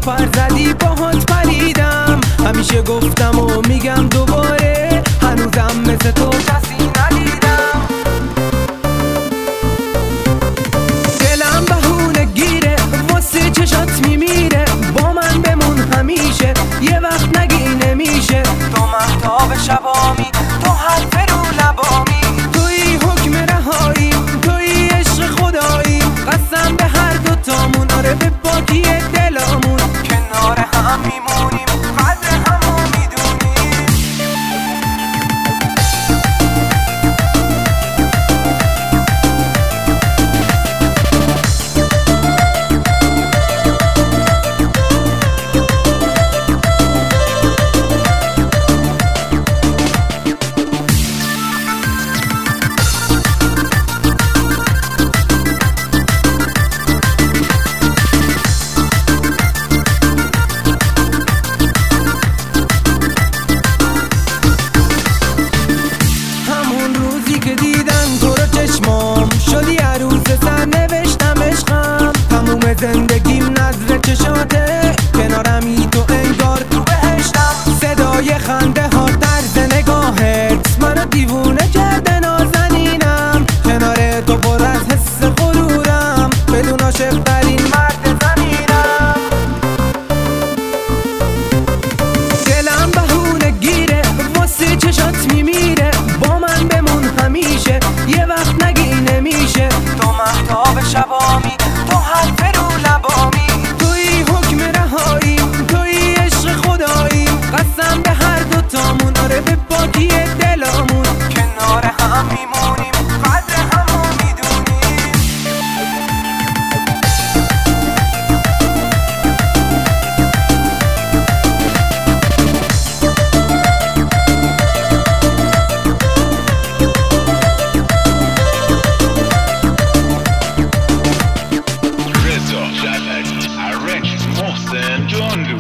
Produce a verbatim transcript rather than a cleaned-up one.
پر زدی باهات پریدم، همیشه گفتم و میگم دوباره، هنوزم مثل تو کسی ندیدم. دلم بهونه گیره واسه چشات میمیره، با من بمون همیشه، یه وقت نگی نمیشه. تو مهتاب شبامی، تو حرف رو لبامی، توی حکم رهاییم، توی عشق خداییم. قسم به هر دوتامون، آره به پاکی دلامون، کنار هم میمونیم، قدر همو میدونیم. شدی عروس سر نوشتم عشقم، تموم زندگیم نظر چشاته، کنارمی تو انگار تو بهشتم. صدای خنده ها، طرز نگاهت منو دیوونه کرده، نازنینم کنار تو پر از حس غرورم، بدون عاشق ترین مرد زمینم. دلم بهونه گیره واسه چشات میمیره، با من بمون همیشه، یه وقت نگی نمیشه. تو مهتاب شبامی، تو حرف رو لبامی، توی حکم رهاییم، توی عشق خداییم. قسم به هر دوتامون، آره به پاکی دلامون، کنار هم میمونیم، قدر همو میدونیم. محسن جان